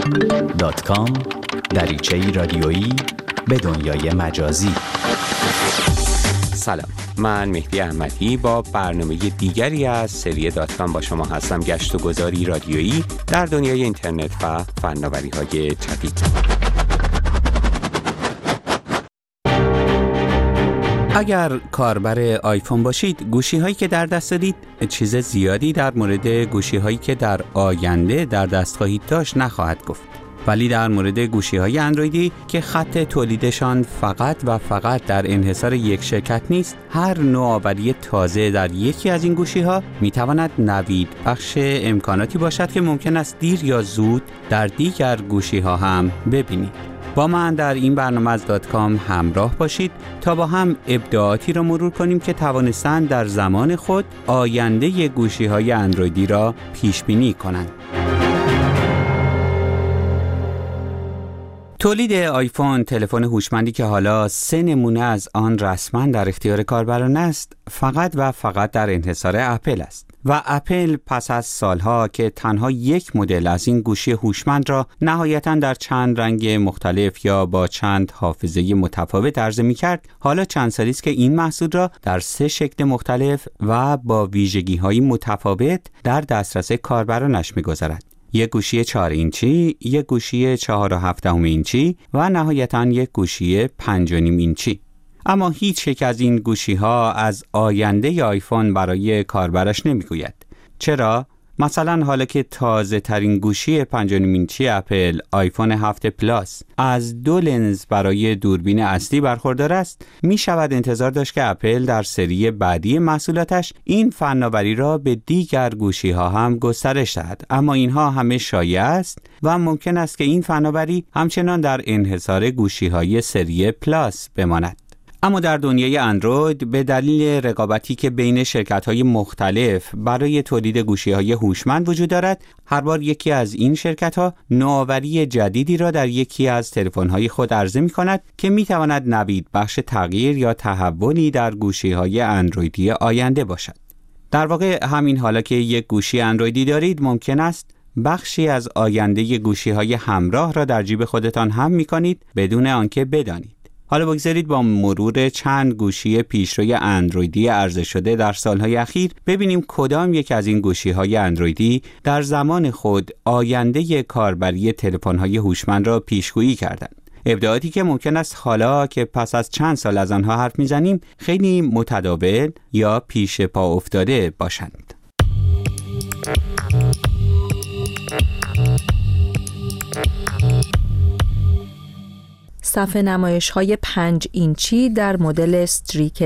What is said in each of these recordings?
www.dl.com دریچه‌ای رادیویی به دنیای مجازی. سلام، من مهدی احمدی با برنامه دیگری از سری .com با شما هستم. گشت و گذاری رادیویی در دنیای اینترنت و فناوری‌های جدید. اگر کاربر آیفون باشید، گوشی‌هایی که در دست دارید چیز زیادی در مورد گوشی‌هایی که در آینده در دست خواهید داشت نخواهد گفت. ولی در مورد گوشی‌های اندرویدی که خط تولیدشان فقط و فقط در انحصار یک شرکت نیست، هر نوآوری تازه در یکی از این گوشی‌ها می‌تواند نوید بخش امکاناتی باشد که ممکن است دیر یا زود در دیگر گوشی‌ها هم ببینید. با من در این برنامه از .com همراه باشید تا با هم ابداعاتی را مرور کنیم که توانستند در زمان خود آینده گوشی‌های اندرویدی را پیش بینی کنند. تولید آیفون، تلفن هوشمندی که حالا 3 نمونه از آن رسما در اختیار کاربران است، فقط و فقط در انحصار اپل است. و اپل پس از سالها که تنها یک مدل از این گوشی هوشمند را نهایتاً در چند رنگ مختلف یا با چند حافظه متفاوت عرضه می‌کرد، حالا چند سالی است که این محصول را در 3 شکل مختلف و با ویژگی‌های متفاوت در دسترس کاربرانش می‌گذارد. یک گوشی 4 اینچی، یک گوشی 4.7 اینچی و نهایتاً یک گوشی 5.5 اینچی. اما هیچ یک از این گوشی‌ها از آینده آیفون برای کاربرش نمی‌گوید. چرا؟ مثلا حالا که تازه ترین گوشی 5.5 اینچی اپل، آیفون 7 پلاس، از 2 لنز برای دوربین اصلی برخوردار است، می شود انتظار داشت که اپل در سری بعدی محصولاتش این فناوری را به دیگر گوشی ها هم گسترش دهد. اما اینها همه شایعه است و ممکن است که این فناوری همچنان در انحصار گوشی های سری پلاس بماند. اما در دنیای اندروید به دلیل رقابتی که بین شرکت‌های مختلف برای تولید گوشی‌های هوشمند وجود دارد، هر بار یکی از این شرکت‌ها نوآوری جدیدی را در یکی از تلفن‌های خود عرضه می‌کند که می‌تواند نوید بخش تغییر یا تحولی در گوشی‌های اندرویدی آینده باشد. در واقع همین حالا که یک گوشی اندرویدی دارید، ممکن است بخشی از آینده گوشی‌های همراه را در جیب خودتان هم می‌کنید بدون آنکه بدانید. حالا بگذارید با مرور چند گوشی پیشروی اندرویدی عرضه شده در سالهای اخیر ببینیم کدام یک از این گوشی‌های اندرویدی در زمان خود آینده کاربری تلفن‌های هوشمند را پیشگویی کردند. ابداعاتی که ممکن است حالا که پس از چند سال از آنها حرف می‌زنیم خیلی متداول یا پیش پا افتاده باشند. صفحه نمایش‌های 5 اینچی در مدل استریک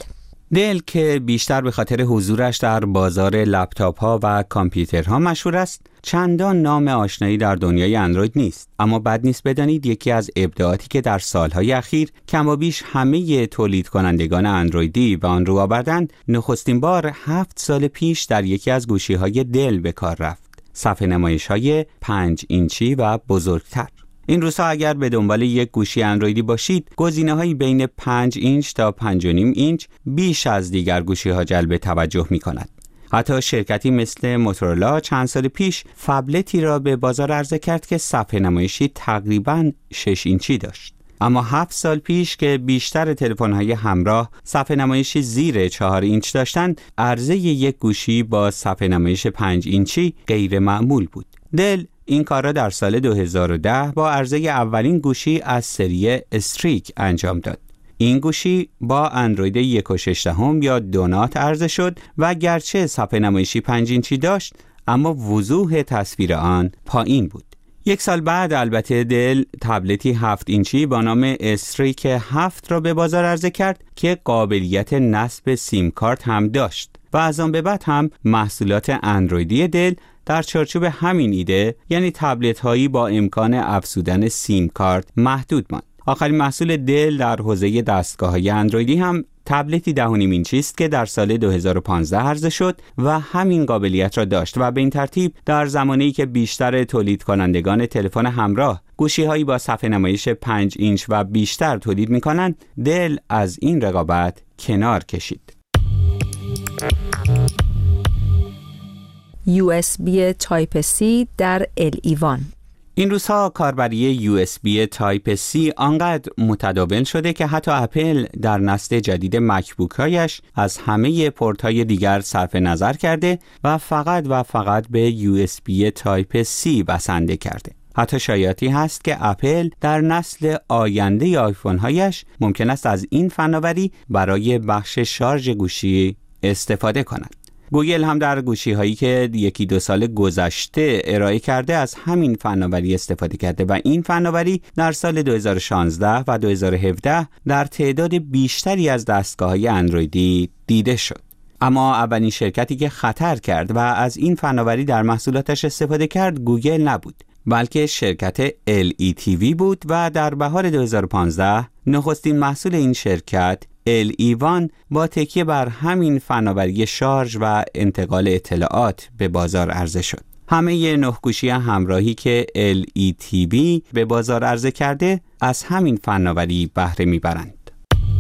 دل که بیشتر به خاطر حضورش در بازار لپتاپ‌ها و کامپیوترها مشهور است، چندان نام آشنایی در دنیای اندروید نیست. اما بد نیست بدانید یکی از ابداعاتی که در سالهای اخیر کم و بیش همه تولید کنندگان اندرویدی به آن رو آوردند، نخستین بار 7 سال پیش در یکی از گوشی‌های دل به کار رفت. صفحه نمایش‌های 5 اینچی و بزرگتر. این روزها اگر به دنبال یک گوشی اندرویدی باشید، گزینه‌هایی بین 5 اینچ تا 5.5 اینچ بیش از دیگر گوشی‌ها جلب توجه می‌کند. حتی شرکتی مثل موتورولا چند سال پیش فبلتی را به بازار عرضه کرد که صفحه نمایشی تقریباً 6 اینچی داشت. اما 7 سال پیش که بیشتر تلفن‌های همراه صفحه نمایشی زیر 4 اینچ داشتند، عرضه یک گوشی با صفحه نمایش 5 اینچی غیر معمول بود. دل این کار را در سال 2010 با عرضه اولین گوشی از سری استریک انجام داد. این گوشی با اندروید 1.6 یا دونات عرضه شد و گرچه صفحه نمایشی 5 اینچی داشت، اما وضوح تصویر آن پایین بود. 1 سال بعد البته دل تبلتی 7 اینچی با نام استریک 7 را به بازار عرضه کرد که قابلیت نصب سیم کارت هم داشت و از آن به بعد هم محصولات اندرویدی دل در چارچوب همین ایده، یعنی تبلت هایی با امکان افزودن سیم کارت، محدود ماند. آخرین محصول دل در حوزه دستگاه‌های اندرویدی هم تبلتی 10.5 اینچی است که در سال 2015 عرضه شد و همین قابلیت را داشت و به این ترتیب در زمانی که بیشتر تولید کنندگان تلفن همراه گوشی‌هایی با صفحه نمایش 5 اینچ و بیشتر تولید می‌کنند، دل از این رقابت کنار کشید. USB Type C در LE1. این روزها کاربری USB تایپ C آنقدر متداول شده که حتی اپل در نسل جدید مکبوک هایش از همه پورت های دیگر صرف نظر کرده و فقط به USB تایپ C بسنده کرده. حتی شایعاتی هست که اپل در نسل آینده آیفون هایش ممکن است از این فناوری برای بخش شارژ گوشی استفاده کند. گوگل هم در گوشی هایی که 1-2 سال گذشته ارائه کرده از همین فناوری استفاده کرده و این فناوری در سال 2016 و 2017 در تعداد بیشتری از دستگاه‌های اندرویدی دیده شد. اما اولین شرکتی که خطر کرد و از این فناوری در محصولاتش استفاده کرد گوگل نبود، بلکه شرکت LETV بود و در بهار 2015 نخستین محصول این شرکت LE1 با تکیه بر همین فناوری شارژ و انتقال اطلاعات به بازار عرضه شد. همه 9 گوشی همراهی که LETV به بازار عرضه کرده از همین فناوری بهره میبرند.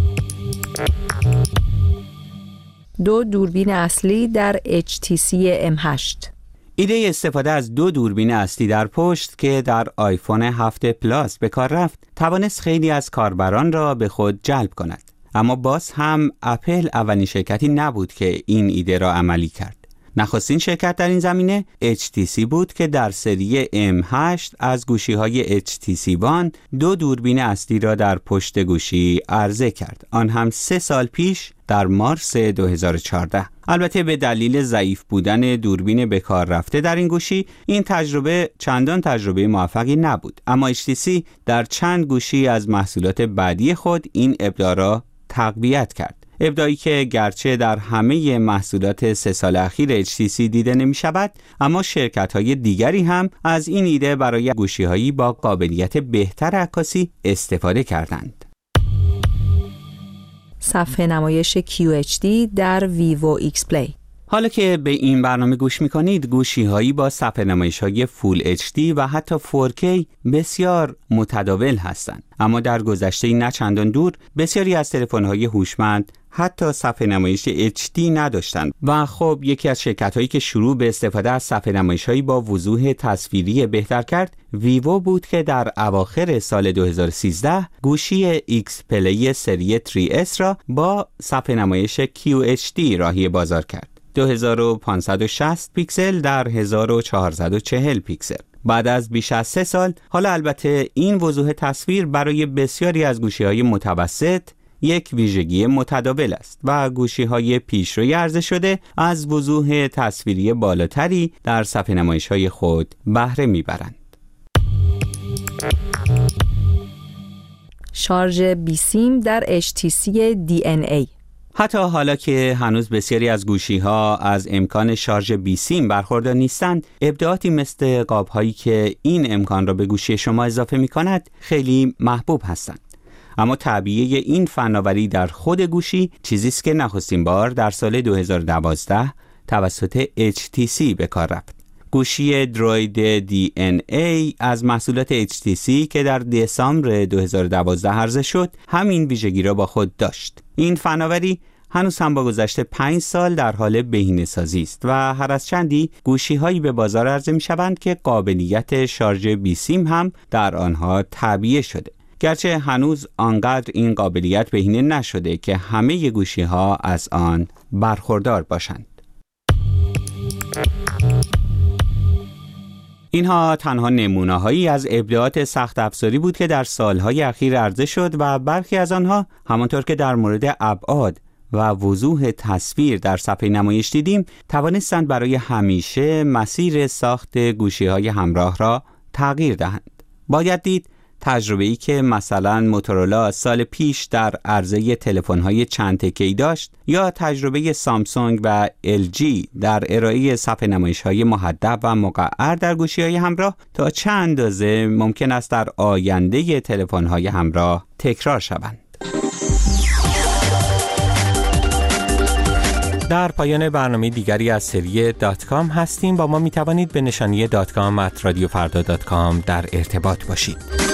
2 دوربین اصلی در HTC M8. ایده استفاده از 2 دوربین اصلی در پشت که در آیفون 7 پلاس به کار رفت توانست خیلی از کاربران را به خود جلب کند. اما باز هم اپل اولین شرکتی نبود که این ایده را عملی کرد. نخستین شرکت در این زمینه HTC بود که در سری M8 از گوشی‌های HTC One 2 دوربین اصلی را در پشت گوشی عرضه کرد. آن هم 3 سال پیش در مارس 2014. البته به دلیل ضعیف بودن دوربین به کار رفته در این گوشی این تجربه چندان تجربه موفقی نبود. اما HTC در چند گوشی از محصولات بعدی خود این ابداع را تقویت کرد. ابداعی که گرچه در همه محصولات 3 سال اخیر HTC دیده نمی شود، اما شرکت‌های دیگری هم از این ایده برای گوشی‌هایی با قابلیت بهتر عکاسی استفاده کردند. صفحه نمایش QHD در ویوو ایکس پلی. حالا که به این برنامه گوش می‌کنید، گوشی‌هایی با صفحه نمایش‌های فول HD و حتی 4K بسیار متداول هستند. اما در گذشته نه چندان دور بسیاری از تلفن‌های هوشمند حتی صفحه نمایش HD نداشتند و خب یکی از شرکت‌هایی که شروع به استفاده از صفحه نمایش‌هایی با وضوح تصویری بهتر کرد ویوو بود که در اواخر سال 2013 گوشی ایکس پلی سری 3S را با صفحه نمایش QHD راهی بازار کرد. 2560 پیکسل در 1440 پیکسل. بعد از بیش از 3 سال، حالا البته این وضوح تصویر برای بسیاری از گوشی‌های متوسط یک ویژگی متداول است و گوشی‌های پیشروی عرضه شده از وضوح تصویری بالاتری در صفحه نمایش‌های خود بهره می‌برند. شارژ بی سیم در HTC DNA. حتی حالا که هنوز بسیاری از گوشی‌ها از امکان شارژ بی سیم برخوردار نیستند، ابداعاتی مثل قاب‌هایی که این امکان را به گوشی شما اضافه می‌کند خیلی محبوب هستند. اما تعبیه این فناوری در خود گوشی چیزی است که نخستین بار در سال 2012 توسط HTC به کار رفت. گوشی دروید DNA از محصولات HTC که در دسامبر 2012 عرضه شد همین ویژگی را با خود داشت. این فناوری هنوز هم با گذشت 5 سال در حال بهینه‌سازی است و هر از چندی گوشی‌هایی به بازار عرضه می‌شوند که قابلیت شارژ بی سیم هم در آنها تعبیه شده. گرچه هنوز آنقدر این قابلیت بهینه نشده که همه گوشی‌ها از آن برخوردار باشند. اینها تنها نمونه‌هایی از ابداعات سخت افزاری بود که در سالهای اخیر عرضه شد و برخی از آنها همانطور که در مورد ابعاد و وضوح تصویر در صفحه نمایش دیدیم توانستند برای همیشه مسیر ساخت گوشی‌های همراه را تغییر دهند. باید دید تجربه‌ای که مثلا موتورولا سال پیش در عرضه تلفن‌های چند تکه‌ای داشت یا تجربه سامسونگ و LG در ارائه صفحه نمایش‌های محدب و مقعر در گوشی‌های همراه تا چه اندازه ممکن است در آینده تلفن‌های همراه تکرار شوند. در پایان برنامه دیگری از سری .com هستیم. با ما می توانید به نشانی .com@radiofarda.com در ارتباط باشید.